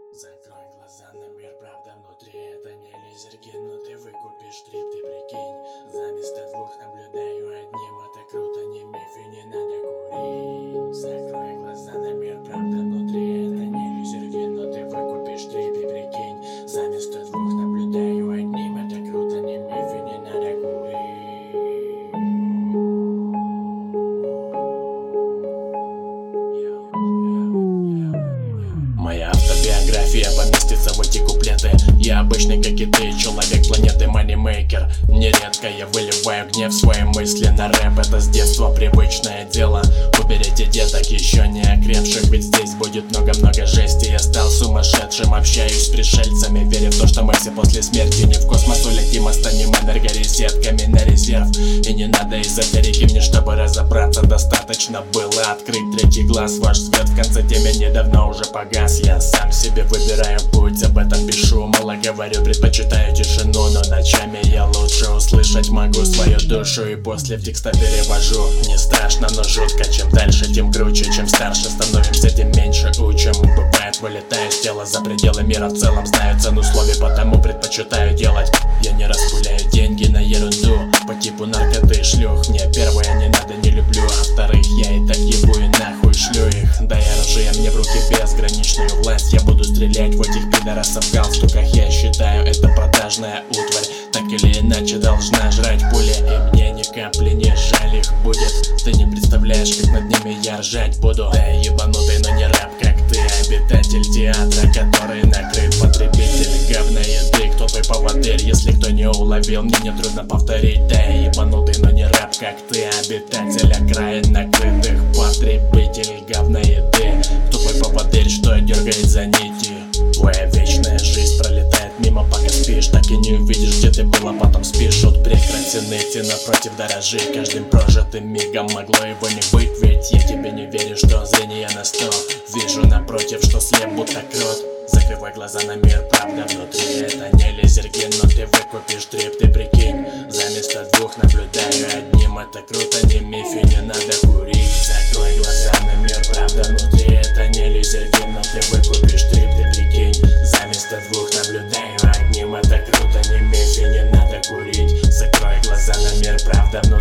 Закрой глаза на мир, правда внутри. Это не лизерки, но ты выкупишь трип, ты прикинь. Заместо двух наблюдаю одним, это круто, не миф и не надо курить. Закрой глаза на мир, правда внутри. Это не лизерки, но ты выкупишь трип, ты прикинь. Заместо двух наблюдаю одним, это круто, не миф и не надо курить. Моя автобиография поместится в эти куплеты. Я обычный, как и ты, человек планеты манимейкер. Нередко я выливаю гнев свои мысли на рэп. Это с детства привычное дело. Уберите деток еще не окрепших, ведь здесь будет много-много жести. Я стал сумасшедшим, общаюсь с пришельцами, веря в то, что мы все после смерти не в космос улетим, а станем энергорезетками на резерв. И не надо эзотерики мне, чтобы разобраться. Достаточно было открыть третий глаз. Ваш свет в конце теме недавно уже погас. Я сам себе выбираю путь, об этом пишу. Мало говорю, предпочитаю тишину, но ночами я лучше услышать могу свою душу. И после в текста перевожу. Не страшно, но жутко. Чем дальше, тем круче. Чем старше становимся, тем меньше учим. Бывает, вылетаю из тела за пределы мира в целом. Знаю цену условий, потому предпочитаю делать. Я не распыляю деньги на ерунду по типу наркоты и шлюх. Мне первое не надо, не люблю, а вторых я и так ебу и нахуй шлю их. Да и оружие мне в руки безграничную власть. Я буду стрелять в этих пидорасов в галстуках. Я считаю, это продажная утварь, так или иначе должна жрать пули. И мне ни капли не жаль их будет. Ты не представляешь, как над ними я ржать буду. Да ебанутый, но не рэп, как ты. Обитатель театра, который накрыт. Потребитель говна еды. Кто твой поводырь, если кто не уловил, мне нетрудно повторить. Да ебанутый, но не рэп, как ты. Обитатель окраин накрытых. Потребитель говна еды. Кто твой поводырь, что дергает за нити? Твоя вечная жизнь пролетает мимо, пока спишь. Так и не увидишь, где ты был, а потом спишут. Прекрати ныть, напротив дорожи каждым прожитым мигом. Могло его не быть, ведь я тебе не верю, что зрение на 100. Вижу напротив, что слеп будто крот. Закрывай глаза на мир, правда внутри. Это не лизерген, но ты выкупишь трип, ты прикинь. Заместо двух наблюдаю одним, это круто, не миф и не надо курить. Закрой глаза на мир, правда внутри. Это не лизерген, но ты выкупишь трип, ты прикинь. Заместо двух наблюдаю одним, это круто, не миф и не надо курить. Закрой глаза на мир, правда внутри.